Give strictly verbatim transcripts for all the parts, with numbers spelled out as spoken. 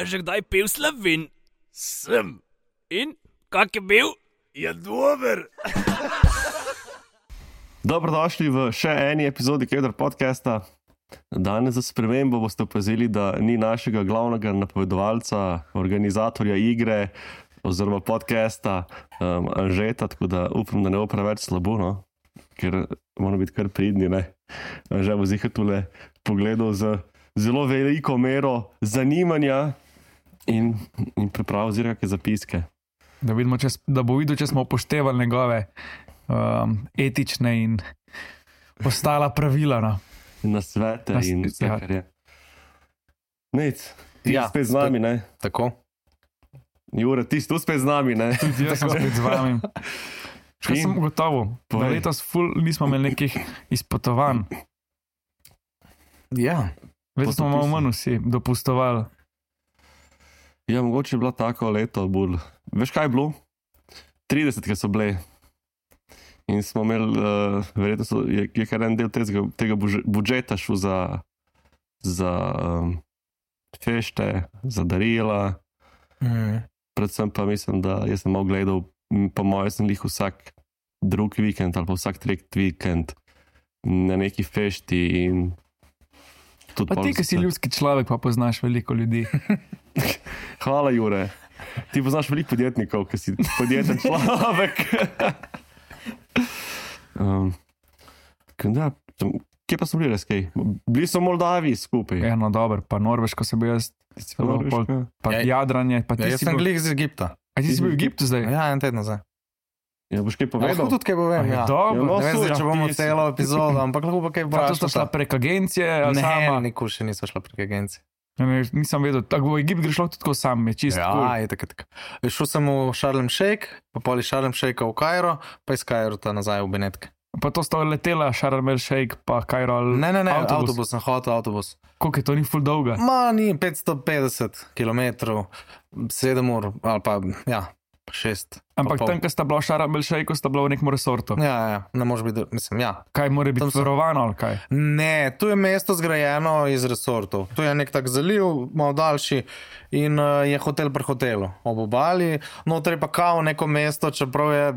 že kdaj pil Slovin? Sem. In? Kak je bil? Je dober. Dobrodošli v še eni epizodi Kedar podcasta. Danes za spremembo boste opazili, da ni našega glavnega napovedovalca, organizatorja igre oziroma podcasta um, Anžeta, tako da upam, da ne bo preveč slabo, no? Ker moramo biti kar pridni, ne? Anže bo zihar tule pogledal z zelo veliko mero zanimanja in, in priprav oziroma kakšne zapiske. Da, vidimo, če, da bo videl, če smo upoštevali njegove um, etične in ostala pravila. No. Na svete Nas, in vse, ja. kar je. Nec, ti Ja, ja, spet z nami, ne? Tako. Jure, ti si tu spet z nami, ne? Tudi jaz sem spet z vami. Še sem gotovo, da Povej. letos ful nismo imeli nekih izpotovanj. Ja. Letos smo malo manj vsi dopustovali. Ja, mogoče je bilo tako leto bolj. Veš, kaj je bilo? tridesetke so bile. In smo imeli, uh, verjetno so, je, je kar en del tega, tega budž- budžeta šel za, za um, fešte, za darila. Mm. Predvsem Pa mislim, da jaz sem malo gledal, m, po mojem sem lih vsak drug vikend ali pa vsak tretji vikend na neki fešti in tudi Pa pol ti, ki si se- ljudski človek, pa poznaš veliko ljudi. Hvala, Jure. Ti poznaš veliko podjetnikov, ki si podjeten človek. um, kaj da, tam- kje pa smo bili res kaj? Bili so v Moldaviji skupaj. Eno dobro, pa Norveško se bi jaz, Ti si celo Norveška? pol- pa Ja, jadranje. Pa ti Ja, jaz si sem bil, glih iz Egipta. a ti si bil v Egiptu zdaj? Ja, en teden nazaj. Ja, boš kaj Lahko povedal? tudi kaj povem, A je ja. dobro. Ja, no, Ne vem zdaj, ja, če bomo ti si- celo epizodo, ampak lahko pa kaj Pa to sta vprašati. šla prek agencije, ali Ne, sama? nikoli še niso šla prek agencije. Ne, ne, nisem vedel, tako v Egipt greš lahko tudi tako sam, je čisto Ja, cool. je tako, tako. Šel sem v Sharm Sheikh, pa pol iz Sharm Sheikha v Kairo, pa iz Kairota nazaj v Benetke. Pa to sta letela, Sharm el Sheikh, pa Kairo. ali Ne, ne, ne, avtobus. avtobus, sem hotel avtobus. Koliko je to, ni ful dolga? Ma, ni petsto petdeset kilometrov, sedem ur, ali pa, ja, šest. Ampak pa pol. tam, ko sta bila v Sharm el Sheikhu, sta bila v nekem resortu. Ja, ja, ne može biti, mislim, ja. Kaj mora biti Tam so- varovano ali kaj? Ne, tu je mesto zgrajeno iz resortov. Tu je nek tak zaliv, malo daljši in uh, je hotel pri hotelu ob obali. Noter je pa kao neko mesto, čeprav je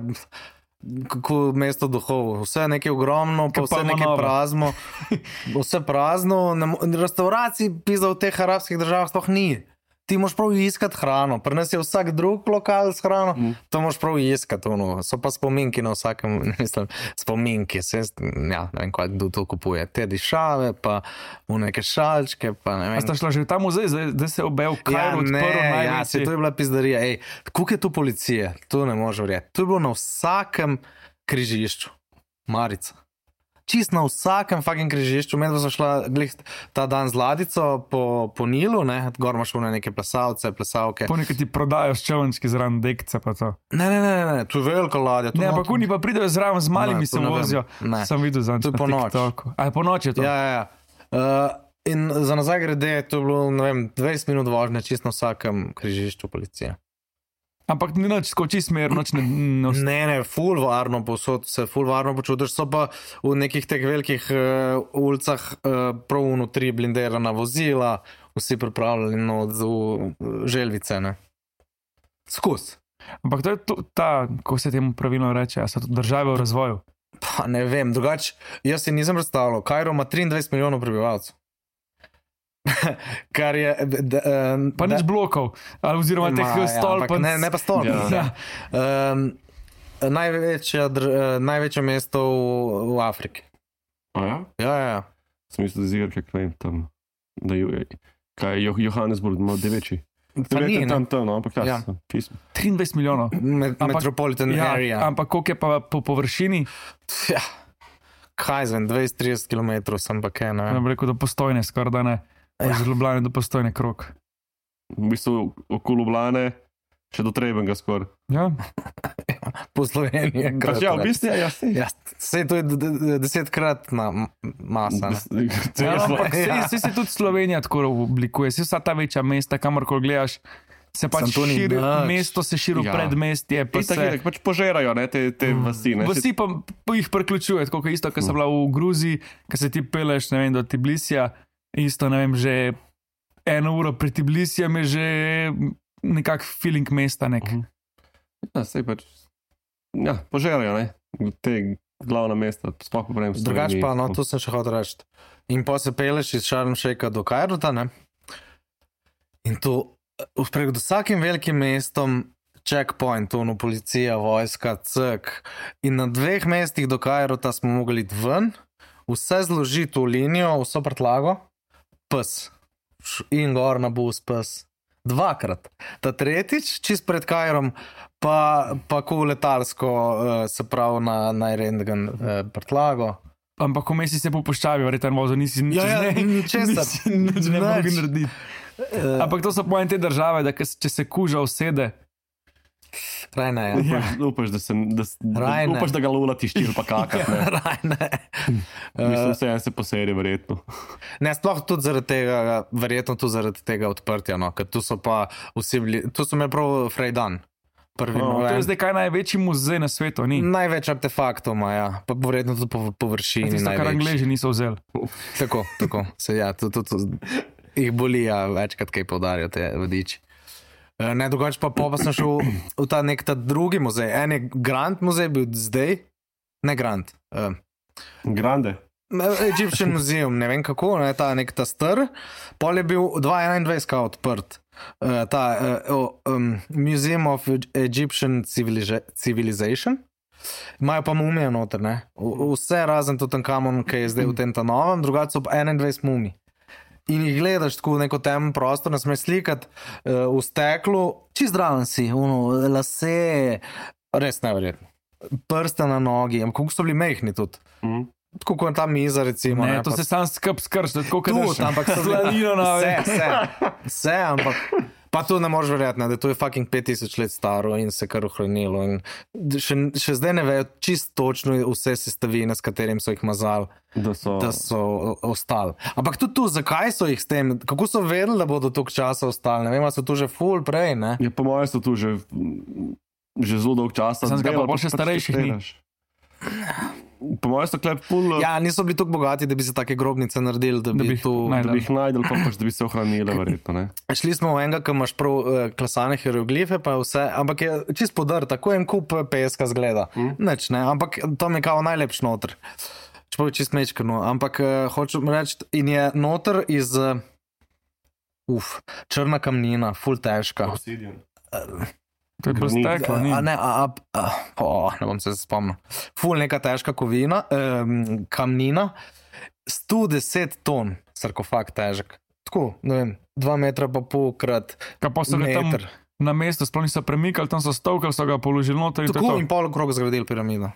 kako mesto duhov. Vse je nekaj ogromno, pa Ke vse Palma nekaj Nova. prazno. Vse prazno. Ne mo- Restavracij pizda v teh arabskih državah sploh ni. Ti moraš prav iskati hrano. Pri nas je vsak drug lokal s hrano, mm. to moraš prav iskati. Ono. So pa spominki na vsakem, ne mislim, spominki. Se, ja, ne vem, kaj kdo to kupuje. Te dišave, pa v neke šalčke, pa ne A vem. sta šla že v ta muzej, zdaj, zdaj se je obel Ja, Kairo ne, odprl ja, največji. se, to je bila pizdarija. Ej, koliko je tu policije? To ne može verjeti. To je bilo na vsakem križišču. Marica. Čist na vsakem fucking križišču. Medva so šla glih ta dan z ladico po, po Nilu, ne, gor imaš one neke plesalce, plesalke. Po nekaj ti prodajo s čovnčki zraven dekce pa to. Ne, ne, ne, ne, ne, tu je velika ladja. tu Ne, not- ampak oni pa pridejo zraven z malimi, Ne, se to ne vem. vozijo. Ne. Sem videl za To je na po noč. TikToku. A je po noči je to? Ja, ja, ja. Uh, in za nazaj grede, to je bilo, ne vem, dvajset minut vožnje, čist na vsakem križišču policije. Ampak ni nič, skoči smer, noč ne... ne ost- Ne, ne, ful varno posod se ful varno počutiš, so pa v nekih teh velikih uh, ulicah uh, prav внутри blindirana vozila, vsi pripravljeni od želvice, ne. Skus. Ampak to je to, ta, ko se temu pravilno reče, a so to države v razvoju. Pa ne vem, drugače, jaz si nisem predstavljal, Kairo ima triindvajset milijonov prebivalcev. Kar je... d- eh, Pa da- nič blokov, ali oziroma teh Ma, ja, stolpov. ampak Ne, ne pa stolpnic. Ja. Ja. Um, največja, dr, uh, največje mesto v, v Afriki. A ja? Ja, ja, ja. Sem mislil, da zigar, kaj vem, tam, da je, kaj je Jo- Johannesburg, malo deveči. Pa ni, ne. tam, tam, no, ampak Ja. ja, pismo. triindvajset milijonov. Met, Ampak- metropolitan Ja, area. ampak koliko je pa po površini, Ja. Kaj zvem, dvajset do trideset kilometrov sem pa kaj, ne ne vem. bi rekel, do Postojne, skoraj da ne. Ja. Iz Ljubljane do Postojne krok. V bistvu okolo Ljubljane, še do Trebenga skoraj. Ja, Po Sloveniji. Pač ja, v bistvu, ja, ja, Ja, sej to je d- d- desetkratna m- masa. Ne? ja ja, ampak Ja. se, se tudi Slovenija tako oblikuje, se vsa ta večja mesta, kamorkoli gledaš, se pač Samo to ni širi, nič. mesto se širi v Ja. predmestje, pa Itak, se... itak, pač požerajo ne, te, te vasi. Ne, Vsi pa, pa jih priključuje, tako kot isto, ko so bila v Gruziji, ko se ti peleš, ne vem, do Tbilisija, isto, ne vem, že eno uro pred Tbilisijem je že nekak feeling mesta nek. Uh -huh. Ja, sej pač, ja, požerajo, ne, te glavna mesta, sploh po prejem. Drugač pa, no, tu sem še hotel reči. In pa se peleš iz Sharm el-Sheikha do Kajruta, ne? In tu, pred vsakim velikim mestom, checkpoint, ono, policija, vojska, cek. In na dveh mestih do Kajruta smo mogli iti ven, vse zložiti v linijo, vso prtlago, pes. In gor na bus, pes. Dvakrat. Ta tretjič, čist pred Kajrom, pa, pa ko letalsko, se pravi na najrendgen prtlago. Ampak v mesti se popuščavi, verjetno vozo nisi nič, Ja, ja, ne, ničesar. nisi nič ne Nič. mogli narediti. Ampak to so pojem te države, da če se kuža usede, Raj ne, ja. Upaš, upaš, da, se, da, da, Raj ne. upaš, da ga lula tiščil pa kakat, ne. Raj ne. Mislim, vse en se poseri, verjetno. Ne, sploh tudi zaradi tega, verjetno tudi zaradi tega odprtja, no, ker tu so pa vsi bili, tu so imeli prav Frejdan. Prvi Oh, to je november. zdaj kaj največji muzej na svetu, ni? Največ artefaktov ima, ja. Pa verjetno tudi po površini Tisto, kar največ. Angleži niso vzeli. Tako, tako. Se, ja, tudi, tudi, jih boli, ja, večkrat kaj poudarjajo te vodiči. Eh, Ne, drugače pa, po pa sem šel v ta nek ta drugi muzej. En je Grand muzej bil zdaj, ne Grand, uh, Grande. Egyptian Museum, ne vem kako, ne, ta nek ta star. Pol je bil dva tisoč enaindvajset odprt. Uh, ta uh, um, Museum of Egyptian Civiliza- Civilization. Imajo pa mumije noter, ne. V- Vse razen Tutankamon, ki je zdaj v tem ta novem, drugače so pa enaindvajset mumij. In jih gledaš tako v neko temen prostor, ne smeš slikati uh, v steklu, čist zdraven si, ono, lase, res neverjetno. Prste na nogi, ampak kako so bili mehni tudi. Mm. Tako kot ta miza, recimo. Ne, ne, to pa- se sam skrb skrš, tako kot Tudi, ampak so bili- slanino na Vse, vse, vse, ampak pa tu ne moreš verjeti, ne, da to je fucking pet tisoč let staro in se kar ohranilo. In še, še zdaj ne vejo čist točno vse sestavine, s katerim so jih mazali, Da so, da so o- ostali. Ampak tudi tu, zakaj so jih s tem, kako so vedeli, da bodo toliko časa ostali? Ne vem, ali so tu že full prej, ne? je po mojem so tu že, že zelo dolg časa. Samo zakaj pa delali, pol še pač starejših ni? delaš. Po mojem so klep pul, ja, Ja, niso bili tako bogati, da bi se take grobnice naredili, da bi, Da bi jih tu... najdeli. da bi jih najdel, pa pač, da bi se ohranile, verjetno, ne. Šli smo v enega, ki imaš prav uh, klesane hieroglife, pa vse, ampak je čist podr, tako en kup eh, peska zgleda. Mm. Neč, ne, ampak to mi je kao najlepš noter. Čeprav je čist mečkano, ampak uh, hočem reči, in je noter iz, uh, uf, črna kamnina, ful težka. Obsidian. To je bilo Granit. steklo, ni? A ne, a, a, a, oh, ne bom se spomnil. Ful neka težka kovina, um, kamnina, sto deset ton sarkofag težek. Tako, ne vem, dva metra pa pol krat Kaj pa so ga tam meter. na mestu, sploh niso premikali, tam so stovkali, so ga položili noter in to je Tako to. in pol okrog zgradili piramido.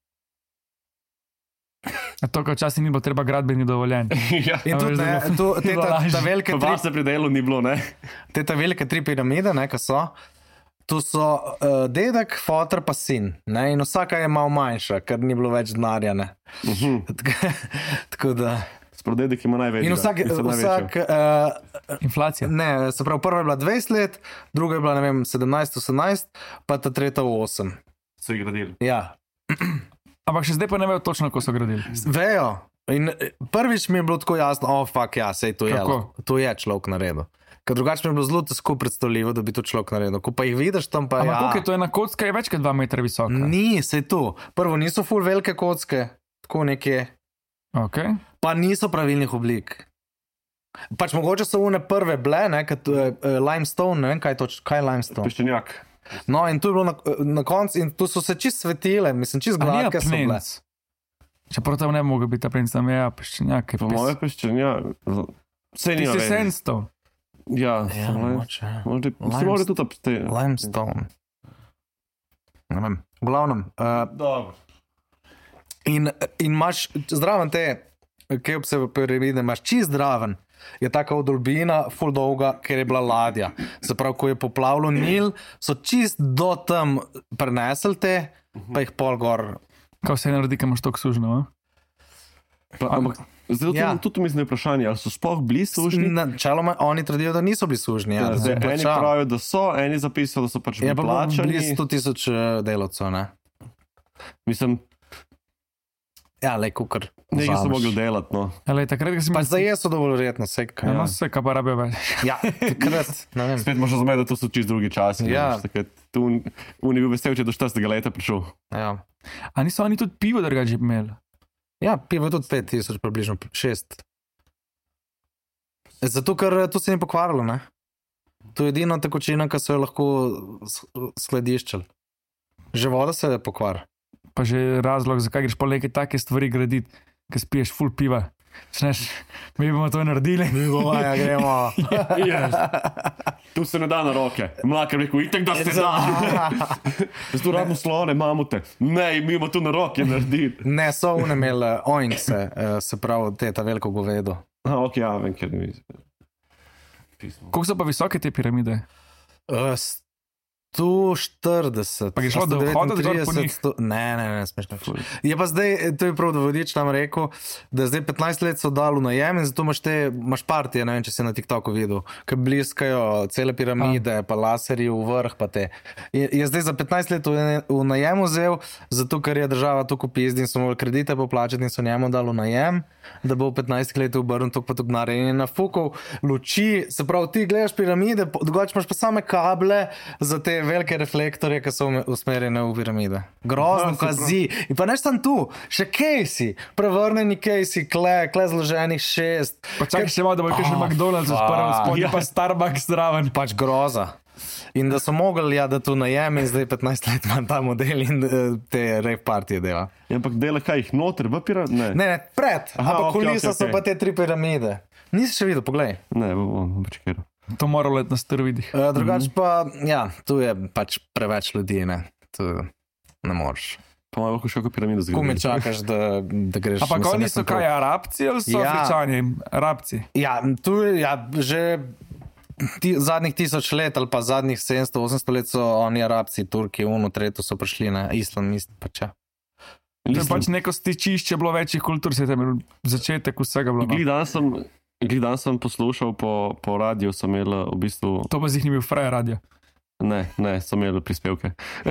A to, ko včasih ni bilo treba gradbeni dovoljenj. Ja, In A tudi veš, da ne, bo- tu, te, bilo ta, lažje. ta velike pa tri, vas se pri delu ni bilo, ne. te ta velike tri piramide, ne, ki so, tu so uh, dedek, fotor pa sin, ne, in vsaka je malo manjša, ker ni bilo več denarja, ne. Uh -huh. Tako, tako da. Sprodedek ima največ. In vsak, vsak uh, Inflacija. ne, se pravi, prva je bila dvajset let, druga je bila, ne vem, sedemnajst, osemnajst, pa ta tretja osem. So jih gradili. Ja, Ampak še zdaj pa ne vejo točno, ko so gradili. vejo. In eh, prvič mi je bilo tako jasno, oh, fuck, ja, sej to je, Kako? lahko- to je človek naredil. Ker drugače mi je bilo zelo težko predstavljivo, da bi to človek naredil. Ko pa jih vidiš tam, pa Ampak ja, koliko je to ena kocka, je več kot dva metra visoka. ni, sej tu. Prvo niso full velike kocke, tako nekje, Okay. pa niso pravilnih oblik. Pač mogoče so une prve ble, ne, kot uh, limestone, ne vem, kaj je to, kaj je limestone. Peščenjak. No, in tu je bilo na, na koncu, in tu so se čist svetile, mislim, čist A ni gladke so bile. apnenc? Čeprav tam ne bi mogel biti apnenc, tam je ja, peščenjak. je Po pes. mojem peščenjak. Vse Ti ni si več. sandstone. Ja, Ja, samo ne. mogoče. Možda Limest- se mora tudi obste. Limestone. Ne vem, v glavnem. Uh, Dobro. in, in imaš zraven te, ki se piramide, imaš čist zraven. Je taka odolbina, full dolga, ker je bila ladja. Se pravi, ko je poplavilo Nil, so čist do tam prenesli te, pa jih pol gor. Kaj se naredi, kaj imaš toliko sužno? a? Pa, ampak zdaj Ja. ja. tudi mislim, da je vprašanje, ali so sploh bili sužni. Načeloma oni trdijo, da niso bili sužni. Ja, Ja, da so zdaj, eni plačali. pravijo, da so, eni zapisajo, da so pač Je bili pa bilo plačani. blizu sto tisoč eh, delavcev, ne? Mislim, Ja, le kukar. Nekaj so mogli delati, no. Ale, takrat, ko si Pa imel zdaj je so dovolj verjetno, vse kaj. ja. No, vse, kaj pa rabijo več. Ja, takrat, ne vem. Spet moraš razumeti, da to so čist drugi časi. Ja. Takrat, tu on je bil vesel, če je do štiridesetega leta prišel. Ja, A niso oni tudi pivo drugače imeli? ja pivo je tudi pet tisoč, približno šest. Zato, ker to se ni pokvarilo, ne? To je edina tekočina, ki so jo lahko s- skladiščili. Že voda se je pokvar. Pa že razlog, zakaj greš pa neke take stvari graditi, ker spiješ full piva. Sneš, mi bomo to naredili. Mi bomo, ja, gremo. Tu se ne da na roke. Mlaka je rekel, itek da se da. Zato rabimo slone, mamute. Ne, mi bomo tu na roke naredili. Ne, so unemeli oinkse, eh, se pravi, te ta veliko govedo. A, ok, ja, vem, ker ne vidim. Koliko so pa visoke te piramide? Uh, sto štirideset. Pa je šlo do vhoda, da gor po njih? sto... Ne, ne, ne, smeš nič. Je pa zdaj, to je prav, da vodič tam rekel, da zdaj petnajst let so dali v najem in zato imaš te, imaš partije, ne vem, če si na TikToku videl, ki bliskajo cele piramide, pa laserji v vrh, pa te. Je, je zdaj za petnajst let v, v najem vzel, zato ker je država to kupizdi in so morali kredite poplačati in so njemu dali v najem, da bo v petnajstih letih obrnil tok pa tok denarja in je nafukal luči, se pravi, ti gledaš piramide, drugače imaš pa same kable za te velike reflektorje, ki so usmerjene v piramide. Grozno, Aha, se kazi. In pa neš tam tu, še Casey, prevrnjeni Casey, kle, kle zloženih šest. Pa čakaj še malo, da bo kaj še Oh, McDonald's fuck. odprl, spodaj Ja. pa Starbucks zraven. Pač groza. In da so mogli, ja, da tu najem in zdaj petnajst let ima ta model in uh, te rave partije dela. Ja, ampak dela kaj jih noter, v piramide? Ne. Ne, ne, pred, Aha, ampak okej, kulisa okej, so okej. pa te tri piramide. Nisi še videl, poglej. Ne, bom počakal. To mora let na steroidih. Uh, drugač pa, ja, tu je pač preveč ljudi, ne. Tu ne moreš. Pa malo lahko še kako piramido Ko me zgodi. čakaš, da, da greš. Ampak mislim, oni jaz so sem to- kaj, Arabci ali so Ja. Afričani? Arabci. Ja, tu je ja, že ti, zadnjih tisoč let ali pa zadnjih sedemsto osemsto let so oni Arabci, Turki, uno, tretjo so prišli na Islam, mislim pač. Ja. To je pač neko stičišče, bilo večjih kultur, se je tam začetek vsega bilo. Glih No. dan sem, glih dan sem poslušal po, po radiju, sem imel v bistvu, To pa z jih ni bil frajer radio. ne, ne, sem imel prispevke.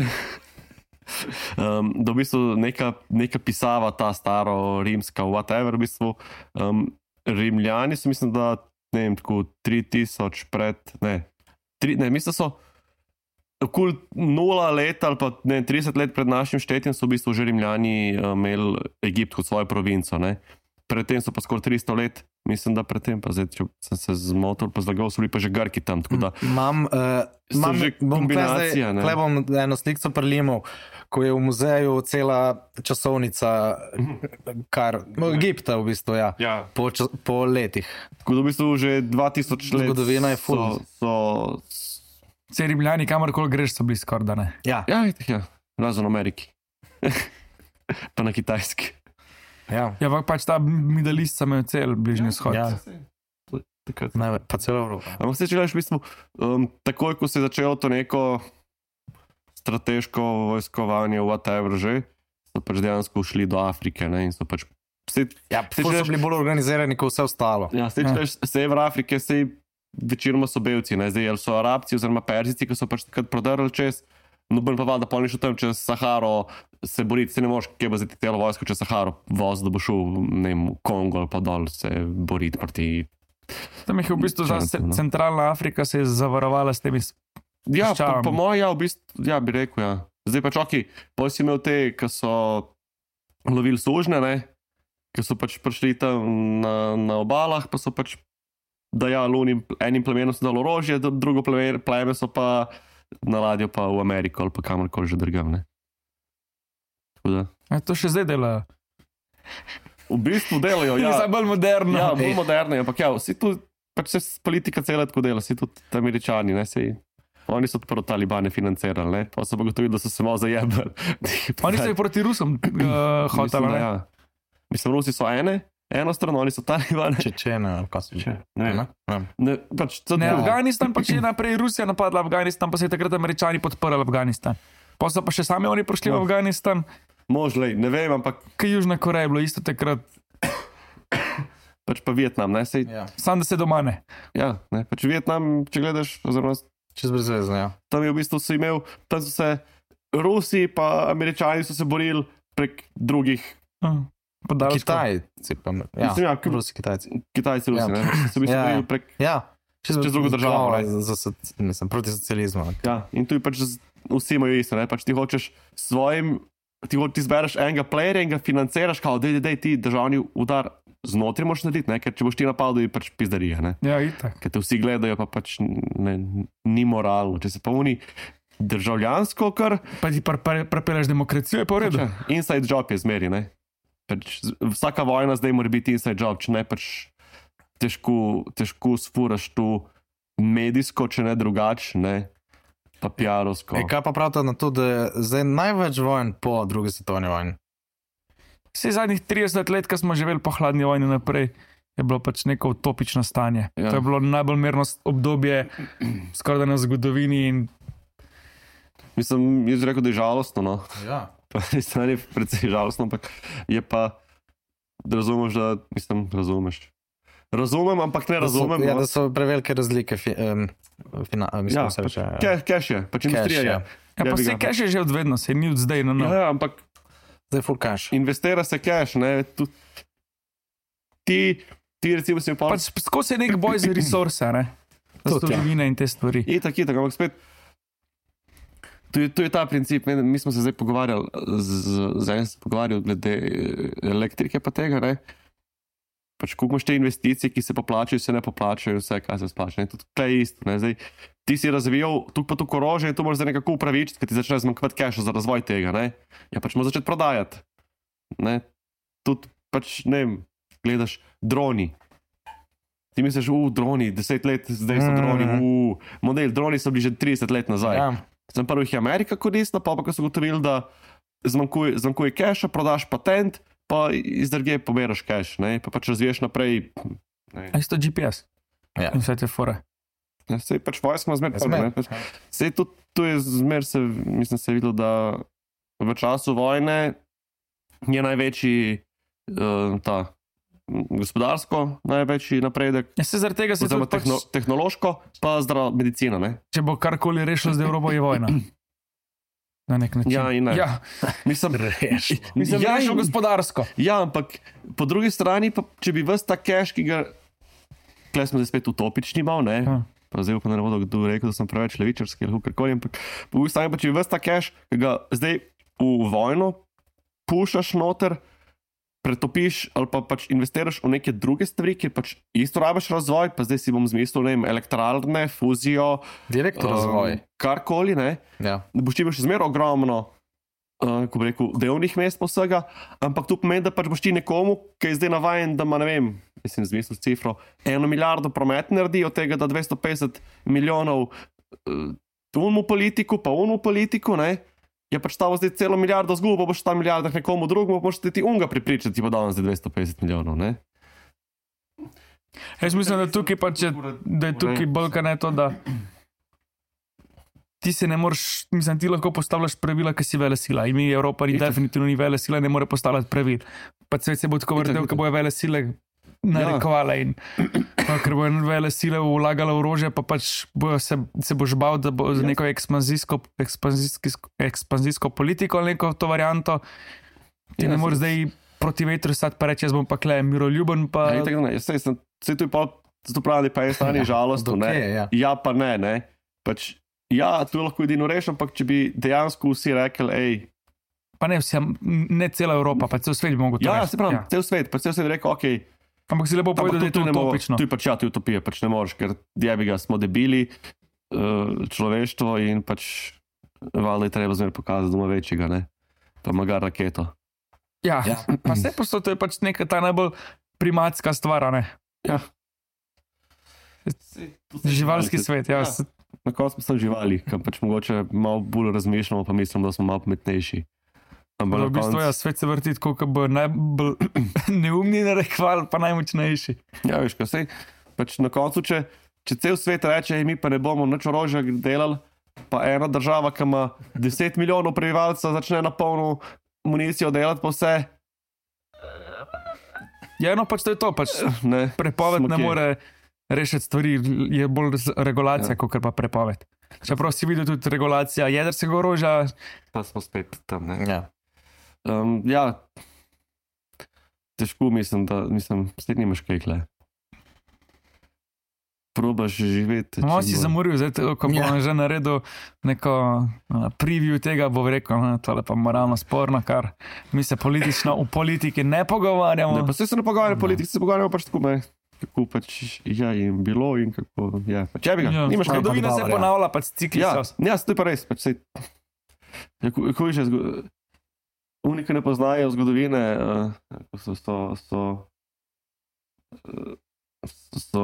um, da v bistvu neka, neka pisava, ta staro, rimska, whatever, v bistvu. Um, Rimljani so, mislim, da ne vem, tako tri tisoč pred, ne, tri, ne, mislim, da so okoli nula let ali pa ne, trideset let pred našim štetjem so v bistvu že Rimljani uh, imeli Egipt kot svojo provinco, ne. Predtem so pa skoraj tristo let, mislim, da predtem, pa zdaj, če sem se zmotil, pa zlagal, so bili pa že Grki tam, tako da. Imam, uh, So imam že bom tule kombinacija, ne. zdaj, tule bom eno sliko prilimal, ko je v muzeju cela časovnica, kar, no, Egipta v bistvu, ja, Ja. po, čas, po letih. Tako da v bistvu že dva tisoč let Zgodovina je so, ful. so, Vse Rimljani, kamorkoli greš, so bili skoraj da ne. Ja, ja, itak, ja, razen v Ameriki. Pa na Kitajski. ja, Ja, ampak pač ta medalist sem imel cel bližnji vzhod. ja. Takrat. Ne, pa celo Evropa. Ampak se če gledaš, v bistvu, um, takoj, ko se je začelo to neko strateško vojskovanje, whatever že, so pač dejansko šli do Afrike, ne, in so pač. Vse, Ja, Saj, ful če so veš- bili bolj organizirani kot vse ostalo. ja, se če Ja. gledaš sever Afrike, sej večinoma so belci, ne, zdaj ali so Arabci oziroma Perzici, ki so pač takrat prodrli čez. Noben pa valjda polni šel tam čez Saharo se boriti, se ne moreš, kje bo zdaj ti celo vojsko čez Saharo voz, da bo šel, ne vem, v Kongo ali pa dol se boriti proti. Tam je v bistvu za Čancem, no. centralna Afrika se je zavarovala s temi. s- Ja, po, Piščalami. po mojem, ja, v bistvu, ja, bi rekel, ja. Zdaj pa čaki, pol si imel te, ki so lovili sužne, ne, ki so pač prišli tam na, na obalah, pa so pač dajali unim, enim plemenom so dali orožje, do- drugo pleme, pleme so pa na ladjo pa v Ameriko ali pa kamorkoli že drgam, ne. Tako da, Ja, to še zdaj delajo. v bistvu delajo, Ja, ja. zdaj bolj moderno. Ja, bolj moderne, ampak ja, vsi tu, pač se s- politika cela tako dela, vsi tudi Američani, ne, sej. Oni so prvo Talibane financirali, ne, pa so pa gotovili, da so se malo zajebali. Oni so jih proti Rusom uh, Mislim, hoteli. da ne? ja. Mislim, Rusi so ene, eno stran, oni so Talibane. Čečene, ali kaj so že. Ne, Ne? Ne. ne, pač to Ne, ne, Afganistan, pa če je naprej Rusija napadla Afganistan, pa so jih takrat Američani podprli Afganistan. Pa so pa še sami oni prišli v No. Afganistan, možno, ne vem, ampak kaj Južna Koreja je bilo isto takrat, pač pa Vietnam, ne, sej, Ja, sam da se doma ne. ja, ne, pač Vietnam, če gledaš, oziroma čez brezvezno, ja. tam je v bistvu so imel, tam so se Rusi pa Američani so se borili prek drugih Uh. Podalsko. Kitajci, pa, ja, Mislim, ja, ki- Rusi, Kitajci. Kitajci, Rusi, Ja. ne? So v bistvu Ja. ja. prek. Ja, Čez drugo državo, ne. Za, za, soci- mislim, proti socializmu. Ja, in tu je pač z- vsi imajo isto, ne? Pač ti hočeš svojim, ti, ho, ti zbereš enega playerja in ga financiraš, kao, dej, dej, dej, ti državni udar znotraj moš narediti, ne? Ker če boš ti napadel, je pač pizdarija, ne? Ja, itak. Ker te vsi gledajo, pa pač ne, ni moralno. Če se pa oni državljansko, kar Pa ti pre, pre, prepeleš demokracijo, je pa v redu. ja, inside job je zmeri, ne? Pač, z- vsaka vojna zdaj mora biti inside job, če ne pač težko, težko sfuraš tu medijsko, če ne drugače, ne? Pa piarovsko. E, kaj pa pravite na to, da je zdaj največ vojn po drugi svetovni vojni? Vse zadnjih trideset let, ko smo živeli po hladni vojni naprej, je bilo pač neko utopično stanje. Ja. Ja. To je bilo najbolj mirno s- obdobje skoraj da na zgodovini in Mislim, jaz bi rekel, da je žalostno, no. Ja. Po eni strani je precej žalostno, ampak je pa, da razumeš, da, mislim, razumeš. Razumem, ampak ne razumem. Da so, ja, no. da so prevelike razlike. Fi, um, fina, mislim, Ja, se pač, reče, ja. ke- cash je, pač industrija Cash, je. ja. ja, pa bi vse ga- cash je že od vedno, se ni od zdaj, no, no. Ja, ja, ampak Zdaj full cash. investira se cash, ne. Tu, ti, ti recimo si pa... Pač skozi je nek boj za resurse, ne? Za Tudi, ja. stovine in te stvari. Itak, itak, ampak spet. Tu je, tu je ta princip, ne, mi smo se zdaj pogovarjali, z, z enim se pogovarjali glede eh, elektrike pa tega, ne. Pač koliko imaš te investicije, ki se poplačajo, se ne poplačajo, vse, kaj se splača. Ne? Tudi tukaj je isto, ne. Zdaj, ti si razvijal tu pa tu orožje in to moraš zdaj nekako upravičiti, ker ti začne zmanjkavati keša za razvoj tega, ne. Ja, pač moraš začeti prodajati, ne. Tudi pač, ne vem, gledaš droni. Ti misliš, u, droni, deset let, zdaj so droni, u, model, droni so bili že trideset let nazaj. Ja. Sem prvo jih je Amerika koristila, pa pa ko so ugotovili, da zmanjkuje, zmanjkuje keša, prodaš patent, pa iz druge poberaš keš, ne, pa pač razviješ naprej. Ne. A isto G P S. Ja. In vse te fore. Ja, sej pač vojska ima zmer Zmer. prvo, ne. Sej tu, tu je zmer se, mislim, se je videlo, da v času vojne je največji uh, ta gospodarsko največji napredek, Ja, se zaradi tega se oziroma tudi tehno, pač, tehnološko, pa zdrav medicina, ne. če bo karkoli rešil z Evropo, je vojna. Na nek način. Ja in ne. Ja, Mislim, Reš. mislim, Ja, ja, rešil in- gospodarsko. Ja, ampak po drugi strani, pa, če bi ves ta cash, ki ga, klej smo zdaj spet utopični, mal, ne. Ja. Pa zdaj upam, da ne bodo kdo rekel, da sem preveč levičarski ali karkoli, ampak po drugi strani, pa če bi ves ta cash, ki ga zdaj v vojno pušaš noter, pretopiš ali pa pač investiraš v neke druge stvari, kjer pač isto rabiš razvoj, pa zdaj si bom zmislil, ne vem, elektrarne, fuzijo, Direktno um, razvoj. karkoli, ne. Ja. Da boš ti imel še zmeraj ogromno, uh, ko bi rekel, delovnih mest po vsega, ampak to pomeni, da pač boš ti nekomu, ki je zdaj navajen, da ima, ne vem, mislim, zmisel cifro, eno milijardo promet naredi, od tega da dvesto petdeset milijonov uh, unmu politiku, pa unmu politiku, ne, je pač stavo zdaj celo milijardo zgubo, pa boš ta milijardah nekomu drugemu, pa boš ti unga pripričati, pa da vam zdaj dvesto petdeset milijonov, ne. Jaz mislim, da, tukaj pač je, da je tukaj bolj kaj ne to, da ti se ne moreš, mislim, ti lahko postavljaš pravila, ki si vele sila. In mi, Evropa, ni Itak. definitivno ni vele sila, ne more postavljati pravil. Pa svet se bo tako Itak, vrtel, itak. ko bojo vele sile narekovale in pa, ker bojo vele sile vlagale v orožje, pa pač bojo se, se boš bal, da bo za neko ekspanzijsko, ekspanzijsko, ekspanzijsko politiko ali neko to varianto. Ti Ja, ne moreš saj- zdaj proti vetru stati pa reči, jaz bom pa kle miroljuben, pa Ja, itak, ne, jaz sej sem, sej tu je pa, zato pravi, pa je stanje žalostno, ne. Dokaj, ja. Ja, pa ne, ne. Pač, ja, tu je lahko edino rešeno, ampak če bi dejansko vsi rekli, hej, pa ne vsi, ne cela Evropa, pa cel svet bi mogel to ja, reči. se pravi, ja. Cel svet, pa cel svet rekel, ok, Ampak si lepo povedal, da je to ne mo- utopično. tu je pač, ja, tu je utopija, pač ne moreš, ker jebi ga, smo debili, uh, človeštvo in pač valjda je treba zmer pokazati, da ima večjega, ne, pa maga raketo. Ja, Ja. pa vse posod, to je pač neka ta najbolj primatska stvar, a ne? Ja. Živalski svet, ja. Ja. Na koncu smo živali, kam pač mogoče malo bolj razmišljamo, pa mislim, da smo malo pametnejši. Ampak V na bistvu, koncu- ja, svet se vrti tako, kot bo najbolj neumni narekval, pa najmočnejši. Ja, veš, kaj sej, pač na koncu, če, če cel svet reče, "Ej, mi pa ne bomo nič orožja delali, pa ena država, ki ima deset milijonov prebivalcev, začne na polno municijo delati, pa vse, Ja, no pač to je to, pač ne. prepoved smo ne kje. more rešiti stvari, je bolj z- regulacija, Ja. ja. kot pa prepoved. Čeprav si videl tudi regulacija jedrskega orožja, Pa smo spet tam, ne. Ja. Um, ja. težko mislim, da mislim, spet nimaš kaj kle. Probaš živeti. No, si zamoril, zdaj, ko bom Ja. že naredil neko uh, preview tega, bo rekel, da to je pa moralno sporno, kar mi se politično v politiki ne pogovarjamo. Ne, pa se se ne pogovarjamo politiki, se pogovarjamo pač tako, ne, kako pač je in bilo in kako je. Pač je bi ga, Ja, nimaš kaj. zgodovina se dobro, ja. ponavlja, pač cikli Ja, so. ja, to je pa res. Pač sej, ja, ko, ko že zgo, uniki ne poznajo zgodovine, uh, so, so, so, uh, so,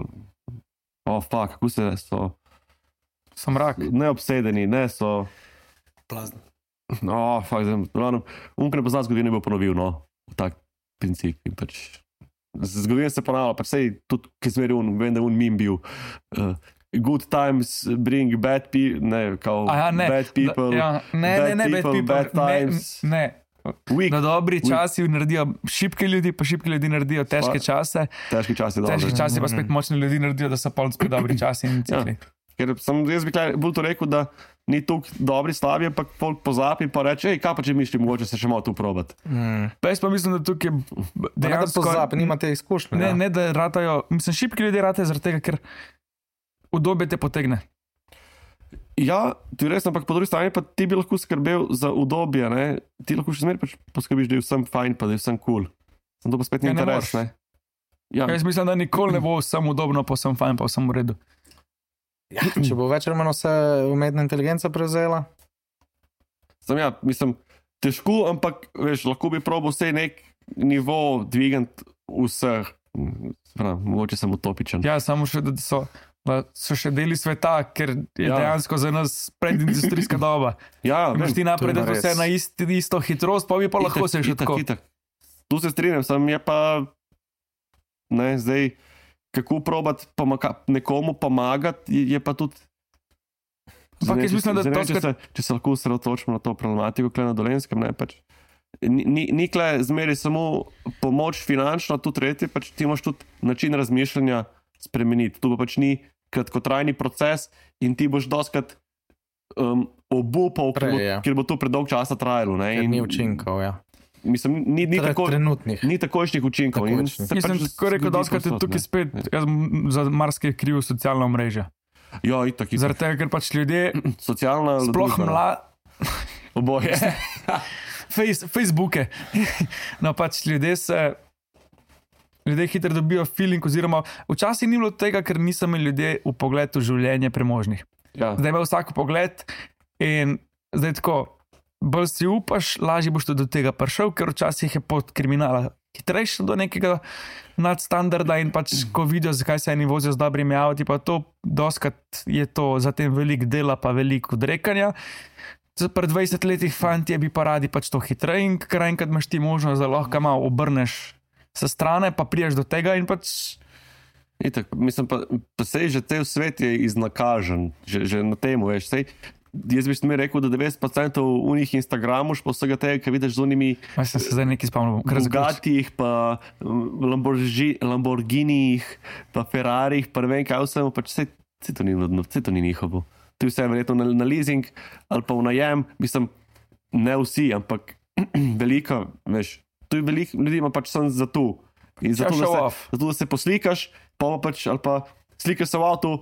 oh, fuck, kako se so Sem rak. neobsedeni, ne so, Plazno. no, fuck, zdaj, glavno, uniki ne pozna zgodovine, bo ponovil, no, tak princip in pač. Zgodovina se ponavlja, pa sej tudi, ki zmeri un, vem, da un mim bil. Uh, good times bring bad people, ne, kao Aha, ne. bad people. Da, ja, ne, bad ne, ne, bad people, people, bad times. Ne, ne. Weak, Na dobri Weak. časi naredijo šibke ljudi, pa šibke ljudi naredijo težke Pa- čase. težki časi, dobro. Težki časi pa spet močni ljudi naredijo, da so pol spet dobri časi in cikli. Ker sem jaz bi kaj bolj to rekel, da ni tukaj dobri, slabi, ampak folk pozabi pa reče, hej, kaj pa če misli, mogoče se še malo tu probati. Mm. Pa jaz pa mislim, da tukaj Dejansko dejansko pozabi, nimate izkušnje. Ne, ja. ne, da ratajo, mislim, šibki ljudje ratajo zaradi tega, ker udobje te potegne. Ja, ti res, ampak po drugi strani pa ti bi lahko skrbel za udobje, ne? Ti lahko še zmeraj pač poskrbiš, da je vsem fajn, pa da je vsem kul. Cool. Sem to pa spet ni Ja, ne interes, moreš. ne? Ja, Jaz mislim, da nikoli ne bo vsem udobno, pa vsem fajn, pa vsem v redu. Ja, če bo več ali manj vse umetna inteligenca prevzela. sem ja, mislim, težko, ampak veš, lahko bi probil vse nek nivo dvigant vseh. Prav, mogoče sem utopičen. Ja, samo še, da so, da so še deli sveta, ker je Ja. ja. dejansko za nas predindustrijska doba. Ja, Imaš ti naprej, da to je vse res. na isti, isto hitrost, pa bi pa lahko se še itak, tako. itak. Tu se strinjam, sem je pa ne, zdaj, kako probati pomaga, nekomu pomagati, je, je pa tudi. Ampak Zdaj, jaz če mislim, se- da zdaj, to če, se, če se lahko osredotočimo na to problematiko, kle na Dolenjskem, ne pač. Ni, ni, ni kle zmeri samo pomoč finančna, tu tretje, pač ti moraš tudi način razmišljanja spremeniti. Tu pa pač ni kratkotrajni proces in ti boš doskrat um, obupal, ker, bo, Prej, ja. ker bo to predolg časa trajalo. Ne, Ker in, ni učinkov. Ja. Mislim, ni, ni, Tre- tako, Trenutnih. ni takošnih učinkov. in Takošnih. se Jaz sem pač tako rekel, zgodi da je povsod, tukaj ne. spet, jaz sem za marsikaj kriv socialna mreža. Ja, itak, itak. Zaradi tega, ker pač ljudje, Socialna sploh družba, ne. mladi, Oboje. face, Facebooke, no pač ljudje se. Ljudje hitro dobijo feeling, oziroma včasih ni bilo tega, ker niso imeli ljudje v pogled v življenje premožnih. Ja. Zdaj ima vsak pogled in zdaj tako, bolj si upaš, lažje boš tudi do tega prišel, ker včasih je pot kriminala hitrejši do nekega nadstandarda in pač ko vidijo, zakaj se eni vozijo z dobrimi avti, pa to doskrat je to zatem veliko dela, pa veliko odrekanja. Pred dvajsetimi letih fantje bi pa radi pač to hitreje in ker enkrat imaš ti možnost, da lahko malo obrneš sa strane, pa priješ do tega in pač. Itak, mislim pa, pa sej že cel svet je iznakažen, že, že na temu, veš, sej. Jaz bi mi rekel, da devetdeset procentov unih Instagramuš, pa vsega tega, kaj vidiš z unimi Aj sem se zdaj nekaj spomnil, kar zgodi. Bugatih, pa Lamborgi, Lamborghinijih, pa Ferrarih, pa ne vem kaj vsemu, pač vse, vse to ni nudno, vse to ni njihovo. To je vse verjetno na, na leasing ali pa v najem, mislim, ne vsi, ampak veliko, veš, tu je veliko ljudi, ima pač sem za tu. In zato, show da off. se, zato, da se poslikaš, pa, pa pač, ali pa slikaš se v avtu,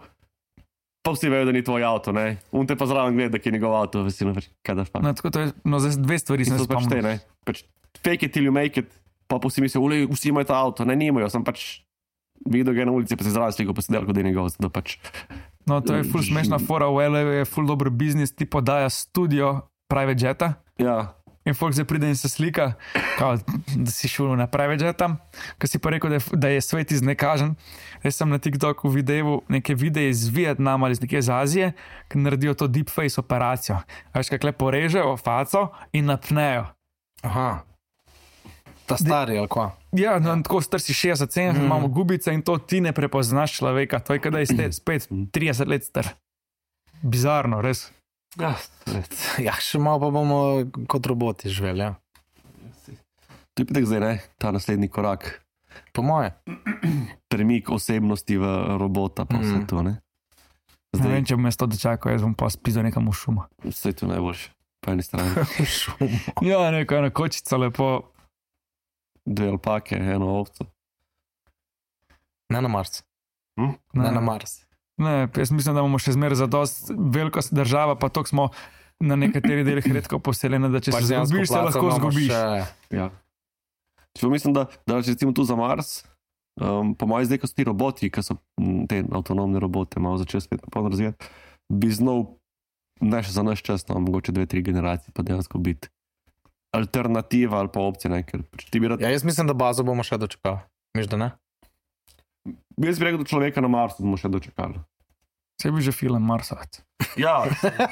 pa vsi vejo, da ni tvoj avto, ne. Un te pa zraven gleda, da je njegov avto, vsi no, pač, kaj da špa. No, tako to je, no, zdaj dve stvari In sem to pač te, spomnil. ne. Pač fake it till you make it, pa pa vsi mislijo, ule, vsi imajo ta avto, ne, nimajo, sem pač videl ga na ulici, pa se zraven slikal, pa se delal, kot da je njegov, zato pač. No, to je ful smešna fora, v L A je ful dober biznis, ti podaja studio private jeta. Ja, In folk zdaj pride in se slika, kao, da si šel na private jet tam, ker si pa rekel, da je, da je svet iznekažen. Jaz sem na TikToku videl neke videe iz Vietnama ali iz neke iz Azije, ki naredijo to deep face operacijo. A veš, kako lepo režejo faco in napnejo. Aha. Ta stari ali kva? Ja, no, tako star si šestdeset, sedemdeset, mm. imamo gubice in to ti ne prepoznaš človeka. To je, kada je ste, spet trideset let star. Bizarno, res. ja, Ja, še malo pa bomo kot roboti živeli. Ja. to je pa tako zdaj, ne, ta naslednji korak, Po moje. premik osebnosti v robota, pa vse Mm. to, ne. Ne vem, Zdaj, če bom jaz to dočakal, jaz bom pa spizal nekam v šumu. vse je to najboljše, po eni strani. Ja, neko ena kočica lepo. dve alpake, eno ovco. Ne na Mars. Hm? Ne na Mars. Ne, jaz mislim, da bomo še zmeraj za dost veliko država, pa to smo na nekaterih delih redko poseljeni, da če Pač se dejansko zgubiš, se placa lahko imamo zgubiš. še- Ja. Če pa mislim, da, da recimo tu za Mars, um, po mojem zdaj, ko so ti roboti, ki so m, te avtonomne robote, malo začeli spet napolno razvijati, bi znal, ne še za naš čas, no, mogoče dve, tri generacije, pa dejansko biti alternativa ali pa opcija, ne, ker pač ti bi rad. Ja, jaz mislim, da bazo bomo še dočekali. Miš, da ne? Jaz bi rekel, da človeka na Marsu bomo še dočekali. Se bi že film Marsovac. Ja,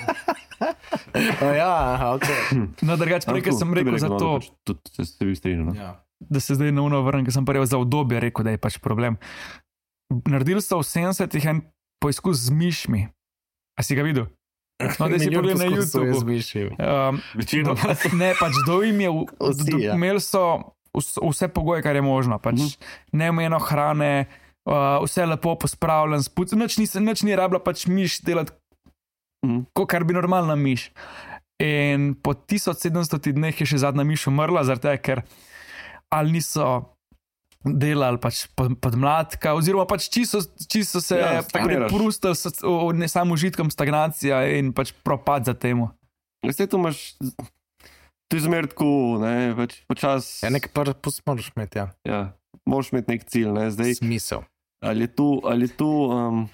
O, ja, ok. No, drugače, prej, ker sem rekel za to, Pač, tudi se, se vi strinjali. No? Ja. da se zdaj na uno vrnem, ker sem prej za obdobje rekel, da je pač problem. Naredili so v sedemdesetih en poizkus z mišmi. A si ga videl? No, da si Milijon pogledal na poskusov YouTubeu. jaz mišil. Um, Večino. ne, pač do jim je, Vsi, do, ja. imeli so vs- vse pogoje, kar je možno. Pač neomejeno hrane, uh, vse lepo pospravljeno, spuc, nič, ni, nič ni rabila pač miš delati, Mhm. ko, kar bi normalna miš. In po tisoč sedemsto dneh je še zadnja miš umrla, zaradi tega, ker ali niso delali pač pod- podmladka, oziroma pač čisto, čisto se Ja, stagniraš. preprustili s o, ne samo užitkom stagnacija in pač propad za temu. Vse to imaš, ti zmer tako, ne, več počas. Ja, nek prvi pust moraš imeti, ja. Ja, moraš imeti nek cilj, ne, zdaj. Smisel. Ali je tu, ali je tu um,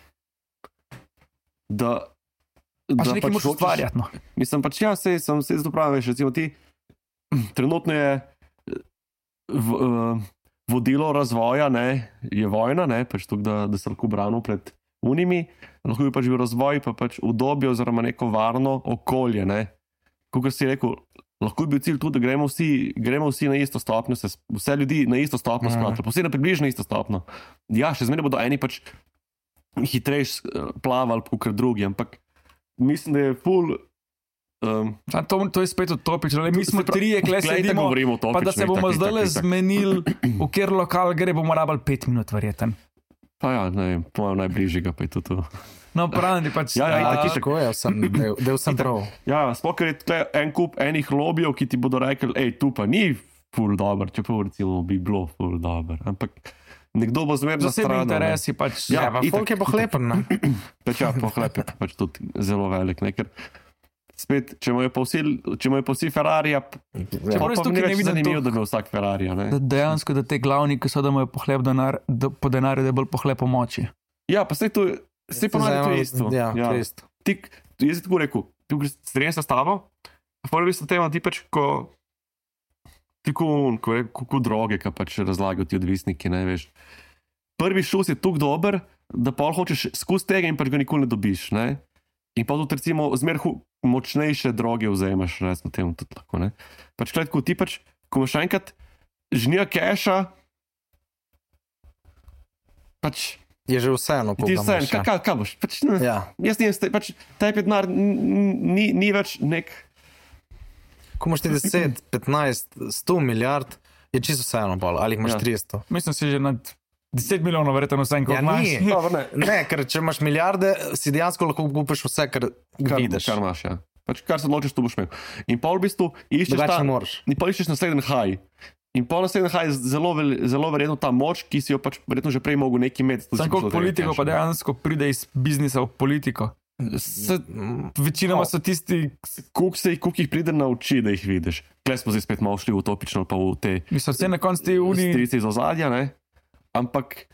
da. Pač da nekaj moraš hočeš- ustvarjati. No. Mislim, pač ja, sej sem se zato pravim, veš, recimo ti, trenutno je v, uh, vodilo razvoja, ne, je vojna, ne, pač to, da, da se lahko branil pred unimi, lahko bi pač bil razvoj, pa pač udobje oziroma neko varno okolje, ne. Kot si rekel, lahko bi bil cilj tudi, da gremo vsi, gremo vsi na isto stopnjo, se, vse ljudi na isto stopnjo Mhm. skratka, posebej na približno isto stopnjo. Ja, še zmeraj bodo eni pač hitrejš eh, plavali kot drugi, ampak mislim, da je ful. Um, A to, to je spet utopično. Le, mi smo se pravi, trije, kle glejte, sedimo, govorimo pa da se utopično, bomo itak, zdaj itak, itak. zmenili, v kjer lokal gre, bomo rabili pet minut, verjeten. Pa ja, ne vem, po mojem najbližjega pa je to to. No, pravi, pač. Ja, ja, a, itak, itak. Tako je, sem, del, del sem prav. Ja, sploh ker je tle en kup enih lobijev, ki ti bodo rekli, hej, tu pa ni ful dober, čeprav recimo bi bilo ful dober. Ampak nekdo bo zmerno Zasebni stradal. ne. interesi pač. Ja, Ja, pa itak, folk je pohlepen, ne? Pač ja, pohlep je pač tudi zelo velik. Ne? Ker spet, če imajo pa vsi, če imajo pa vsi Ferrarija, Čeprav pa, res pa tukaj ni ne več vidim zanimivo, toliko- da bi vsak Ferrarija. Ne? Da dejansko, da te glavni, ki so da imajo pohlep denar, da, po denarju, da je bolj pohlep po moči. Ja, pa sej to, sej pa to je isto. Ja, ja. to je isto. Ti, jaz si tako rekel, ti greš strenjati s tabo, prvi so tema ti pač, ko ti ko, ko, ko, ko droge, ki pač razlagajo ti odvisniki, ne veš. Prvi šus je tako dober, da pol hočeš skozi tega in pač ga nikoli ne dobiš, ne. In pa tudi recimo zmer hu, močnejše droge vzemaš, recimo temu tudi lahko, ne. Pač kled, ko ti pač, ko imaš enkrat žnija keša, pač Je že vseeno, ti vse, kaj, kaj, kaj boš, pač ne. Ja, Jaz nisem, ste- pač tebi denar n- ni, ni več nek. ko imaš ti deset, petnajst, sto milijard, je čisto vseeno pol, ali jih imaš Ja. tristo. Mislim, si že nad deset milijonov, verjetno vse, kot Ja, imaš. ni. Ne, Ne, ker če imaš milijarde, si dejansko lahko kupiš vse, kar kar, vidiš. kar imaš. Ja. Pač kar se odločiš, to boš imel. In pa v bistvu iščeš Drugače ta, ne moreš. in pa iščeš naslednji haj. In pa naslednji haj je zelo, vel- zelo verjetno ta moč, ki si jo pač verjetno že prej mogel neki imeti. Sam kot politiko pa dejansko pride iz biznisa v politiko. Se, Večinoma so tisti, kuk se jih, kuk jih pride nauči, da jih vidiš. Klej smo zdaj spet malo šli utopično, pa v te ki so vse na koncu te unije. strice iz ozadja, ne? Ampak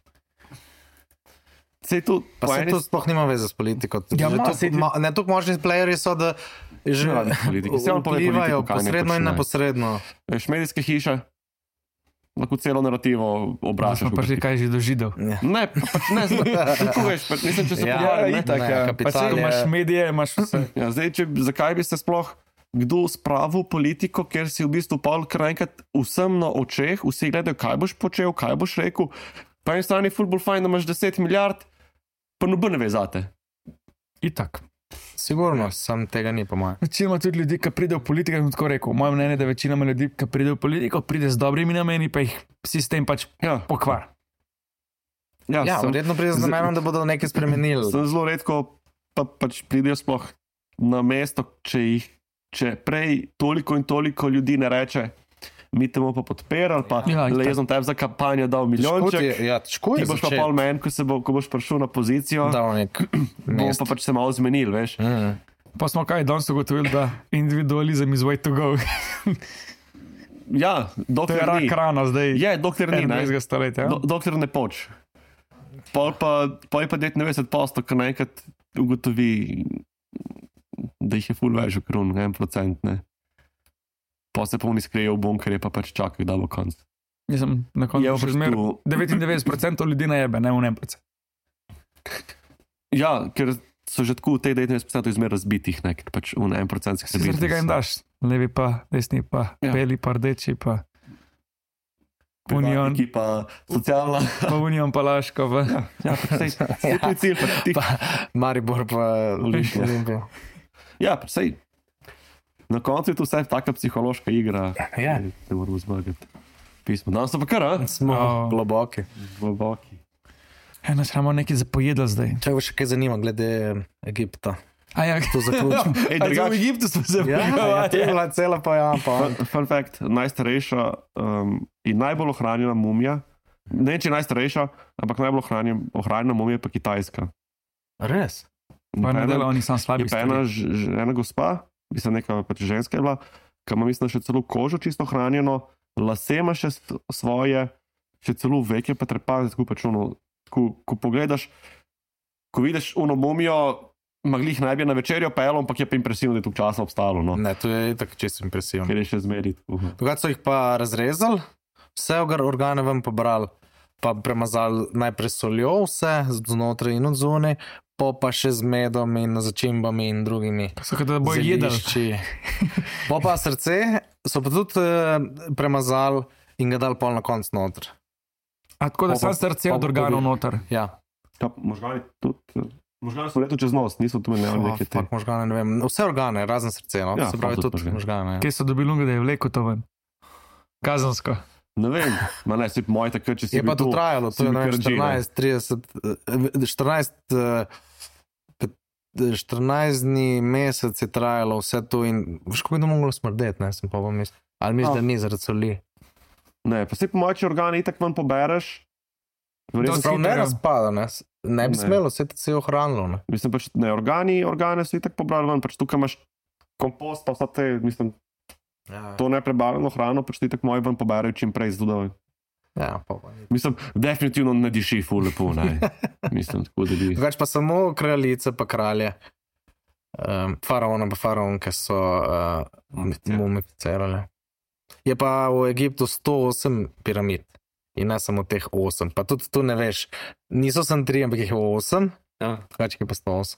se je tu, Pa po se eni to sploh nima veze s politiko. Ja, Že ma, tuk- saj- ma- Ne, tako možni playerji so, da že Ne radi politiki. Saj on pove vplivajo politiko, kaj naj posredno in počne. neposredno. Veš, medijske hiše, lahko celo narativo Da obračaš. smo pa že kaj že dožidel. Ja. Ne, pa pač ne, tako veš, pač nisem, če se Ja, pogovarjam. ne. itak, Ne, ja, pa kapital saj je- imaš medije, imaš vse. Ja, zdaj, če, zakaj bi se sploh kdo spravil politiko, ker si v bistvu pol kar enkrat vsem na očeh, vsi gledajo, kaj boš počel, kaj boš rekel. Po eni strani je ful bolj fajn, da imaš deset milijard, pa noben ne ve zate. Itak. Sigurno, sam tega ni po mojem. Večinoma tudi ljudi, ki pridejo v politiko, sem tako rekel. Moje mnenje je, da večinoma ljudi, ki pridejo v politiko, pride z dobrimi nameni, pa jih sistem pač Ja, pokvar. ja, Ja, sem, verjetno pride z namenom, da bodo nekaj spremenili. sem zelo redko, pa pač pridejo sploh na mesto, če jih, če prej toliko in toliko ljudi ne reče, mi te bomo pa podpirali, pa Ja, le itak. jaz sem tebi za kampanjo dal Težko milijonček. je, ja, težko Ti je boš pa začeti. pol men, ko, se bo, ko boš prišel na pozicijo, Dal nek bomo mest. pa pač se malo zmenili, veš. Mm. Pa smo kaj danes ugotovili, da individualizem is way to go. Ja, To je dokler rak ni. rana zdaj. Je, dokler ni, ne. enaindvajsetega stoletja. Do, dokler ne poč. Pol pa, pol je pa devetdeset posto, ko naenkrat ugotovi, da jih je ful več v krun, en procent, ne. Pa se pa oni skrijejo v bunkerje, pa pač čakajo, da bo konc. Mislim, na Je koncu pa še zmer tu- devetindevetdeset procentov ljudi najebe, ne v en procent. Ja, ker so že tako v tej devetdeset procent izmer razbitih, ne, ker pač v en procent se Zaradi tega jim daš, levi pa, desni pa, Ja. beli pa, rdeči pa, union, Ki pa socialna. pa union pa laško. Pa. Ja, pač sej, sej to je cilj, pač ti. Pa Maribor pa Olimpija. Olimpija. Ja, pač sej. Na koncu je to vse taka psihološka igra. Ja. Ne moramo zmagati. Pismo. Danes so pa kar, a? Smo Oh. globoki. Globoki. Eno imamo nekaj za pojedla zdaj. Če bo še kaj zanima glede Egipta, A ja, to zaključim. Ej, a drugače- v Egiptu smo se Ja, ja, to je pogovarjali. bila cela pa ja, pa. Fun, fun fact, najstarejša um, in najbolj ohranjena mumija, ne vem, če je najstarejša, ampak najbolj ohranjena, ohranjena mumija je pa kitajska. Res? Pa ne Ena- dela, oni sam Je slabi. pa ena, ž- ž- ena gospa, mislim, neka pač ženska je bila, ki ima, mislim, še celo kožo čisto ohranjeno, lase ima še s- svoje, še celo veke pa trepane, tako pač ono, ko, ko pogledaš, ko vidiš uno mumijo, maglih naj bi na večerjo pel, ampak je pa impresivno, da je tu časa obstalo, no. Ne, to je tako čisto impresivno. Ker je še zmeri tako. Drugače so jih pa razrezali, vse ogar- organe ven pobrali, pa premazali najprej s soljo, vse znotraj in od zunaj, po pa še z medom in začimbami in drugimi. So kot da bo jedel. zelišči. Po pa srce so pa tudi eh, premazali in ga dali pol na konc noter. A tako da Pa- sam srce pa- od organov noter. Ja, Ja, možgani tudi, možgani so leto čez nos, niso tu imeli oh, neke te. fuck, možgane, ne vem, vse organe, razen srce, no? Ja, Se pravi pa tudi tudi možgane. možgane. Ja. Kje so dobili lungo, da je vlekel to ven? Kazansko. Ne vem, ma ne, si moj takrat, če si Je pa bil to tu, trajalo, si to je bil ne vem, kar G, ne. štirinajst, trideset, eh, štirinajst, eh, pet- štirinajst dni, mesec je trajalo vse to in veš, kako bi to moglo smrdeti, ne, sem pa pomislil. Ali misliš, Ah. da ni zaradi soli? Ne, pa si po moči organi itak ven pobereš. Verjetno, To Prav ne hitrega. razpada, ne, s- ne bi Ne. smelo, se se je ohranilo, ne. mislim pač, ne, organi, organe so itak pobrali ven, pač tukaj imaš kompost, pa vse te, mislim, Ja, to neprebarvano hrano, pač ti tako moji ven poberajo čim prej, zato da, ja pa pa ni. mislim, definitivno ne diši ful lepo, ne, mislim, tako da bi. Več pa samo kraljice pa kralje, um, faraona pa faraonke so uh, Mumificirali. mumificirali. Je pa v Egiptu sto osem piramid in ne samo teh osem. Pa tudi tu ne veš, niso samo tri, ampak jih je osem, Ja, več je pa sto osem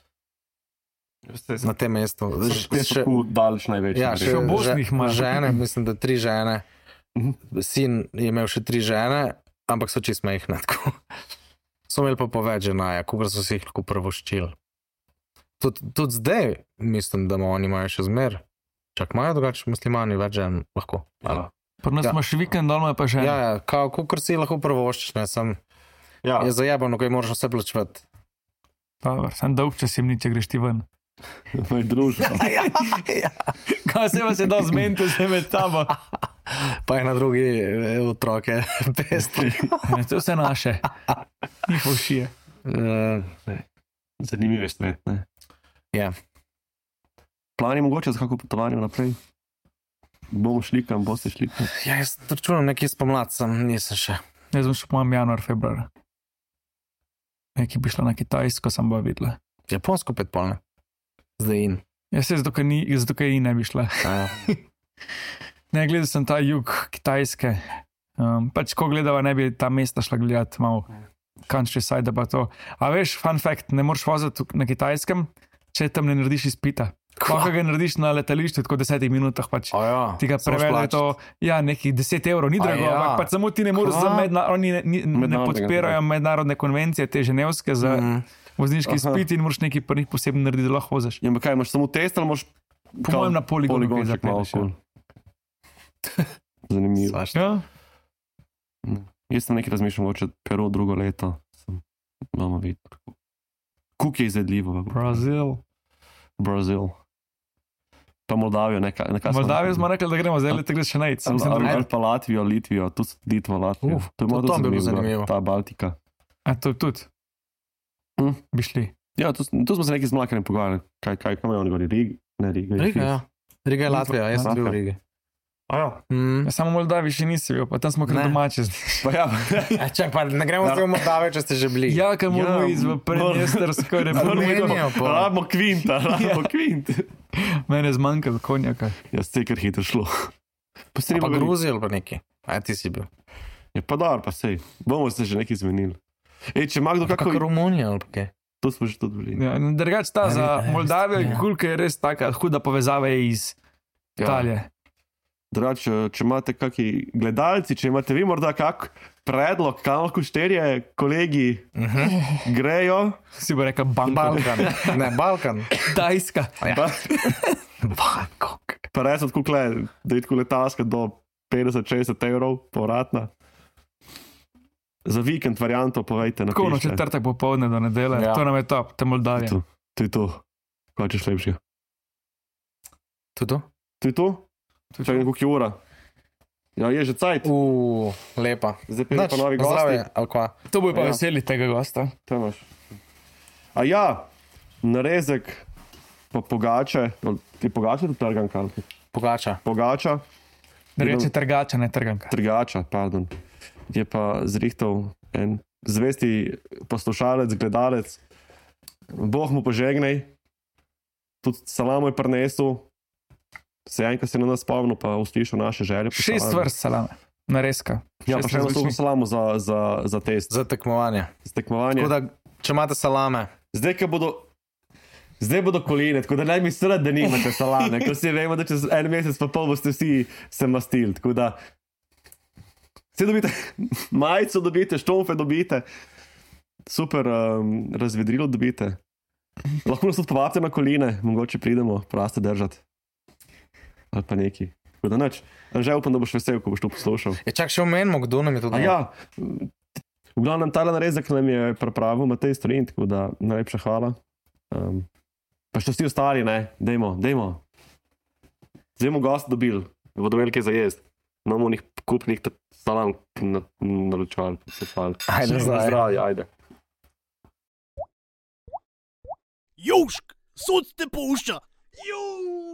veste, na tem mestu. Ž- Te so tako daleč največji. Ja, še Še v Bosni jih imaš. žene, mislim, da tri žene. Mhm. Sin je imel še tri žene, ampak so čist majhne. tako. So imeli pa po več žena, kot so si jih lahko prvoščili. Tudi, tudi zdaj mislim, da ima- oni imajo še zmer. Čak imajo drugače muslimani več žen lahko. Ja. Pri nas Ja. imaš vikend, dol ima pa že. Ja, ja, kot si lahko prvoščiš, ne sem. Ja. Je zajebano, ko je moraš vse plačevati. Dobar, sem dolg, če si ni, če greš ti ven. Moj družba. ja, ja. Kaj se vas je dal zmeniti, se med tabo? Pa je na drugi eh, otroke pestri. Ne, to je vse naše. Njihov šije. Uh, Zanimivo je svet, ne. Ja. Plani mogoče za kako potovanje naprej? Bomo šli kam, boste šli kam. ja, jaz računam nekje spomlad, sem, nisem še. Jaz sem šel po mojem januar, februar. Nekaj bi šla na Kitajsko, sem bo videla. Japonsko pet polne. Zdaj in. Jaz se zato, ker ni, zato, ker in ne bi šla. Ja. Ne, gledal sem ta jug Kitajske. Um, pač, ko gledava, ne bi ta mesta šla gledati, malo countryside, pa to. A veš, fun fact, ne moreš voziti na Kitajskem, če tam ne narediš izpita. Lahko ga narediš na letališču, tako v desetih minutah pač. O, ja. Ti ga Samo prevejo to, ja, nekih deset evrov, ni A drago, ja. ampak pač samo ti ne moreš, Kva? za medna, oni ne, ni, ne Mednarodnega podpirajo mednarodne konvencije, te ženevske za Mhm. vozniški Aha. izpit in moraš nekaj pri njih posebno narediti, da lahko voziš. Ja, ampak kaj, imaš samo test ali imaš Po mojem na poligonu kaj poligonček malo zapeleš, ja. kul? Zanimivo. Svašta. Ja, Jaz sem nekaj razmišljal, mogoče Peru drugo leto. Sem, bomo videli. Kuk je izvedljivo. Brazil. Brazil. Pa Moldavijo, nekaj. nekaj Moldavijo smo rekli, da gremo, zdaj le še najc. Ali, ali, ali pa Latvijo, Litvijo, tu sedimo Latvijo. Uf, to je malo to bi bilo zanimivo, zanimivo. ta Baltika. A to tudi? Hm? Bi šli. Ja, tu, tu smo se neki z mlakarjem pogovarjali. Kaj, kaj, kaj imajo oni govori? Rig? Ne, Riga. je Riga, Fis. ja. Riga je Latvija, jaz sem bil v Rigi. A ja. Mm. Ja, samo v Moldavi še nisi bil, pa tam smo kar Ne. domači. Pa ja. A čak, pa ne gremo se v Moldavijo, če ste že bili. Ja, ker moramo Ja, iz v Prednjestrsko Armenijo, republiko. pa. Rabimo kvinta, rabimo kvint. Mene je zmanjkalo konjaka. Ja, se je kar hitro šlo. Pa se A ni pa mogli- Gruzija ali pa neki. A ti si bil. Ja, pa dobro, pa sej. Bomo se že nekaj zmenili. Ej, če ima kdo Kako kako... Romunija ali pa kaj. To smo že tudi bili. Ja, drugač ta za Ja, Moldavijo, ja. Kulka je res taka huda povezava je iz Ja. Italije. Drugač, če imate kakšni gledalci, če imate vi morda kak predlog, kam lahko štirje kolegi Mhm. grejo, Si bo rekel Bangkok. Balkan. Ne, Balkan. Tajska. pa, Bangkok. pa res od kukle, da je tako letalska do petdeset šestdeset evrov povratna. Za vikend varianto povejte na Tako no četrtek popovdne do nedele. Ja. To nam je top, te Moldavije. To, to je to. Kaj češ lepšega? To je to? To je to? Čakaj, koliko je ura? Ja, je že cajt. Uuu, lepa. Zdaj pa pa novi gosti. Zdravje, ali kva. To bo pa Ja. veseli tega gosta. To imaš. A ja, narezek, pa pogače, ti pogače tu trgam kam? Pogača. Pogača, Da reče trgača, ne trganka. trgača, pardon. Je pa zrihtal en zvesti poslušalec, gledalec. Bog mu požegnaj, tudi salamo je prinesel, se enkrat se na nas spomnil, pa uslišal naše želje. po Šest salami. vrst salame. Nareska. Ja, pa Šest še eno različnih. suho salamo za, za, za test, Za tekmovanje. za tekmovanje. Tako da, če imate salame, Zdaj, ko bodo, zdaj bodo koline, tako da naj mi sredi, da nimate salame, ker si vemo, da čez en mesec pa pol boste vsi se mastili. Tako da vsi dobite majico, dobite štomfe, dobite super um, razvedrilo, dobite. Lahko nas tudi povabite na koline, mogoče pridemo, praste držati. Ali pa neki. Tako da nič. Že upam, da boš vesel, ko boš to poslušal. je čak še omenimo, kdo nam je to A dal. ja, v glavnem ta narezek nam je pripravil Matej Strin, tako da najlepša hvala. Um, pa še vsi ostali, ne, dajmo, dajmo. Zdaj bomo gost dobili, bodo imeli kaj za jesti. Imamo njih kupnih salam na, naročval, poslušali. Ajde, zdaj. Zdravje, ajde. Južk, sod te pušča. Južk.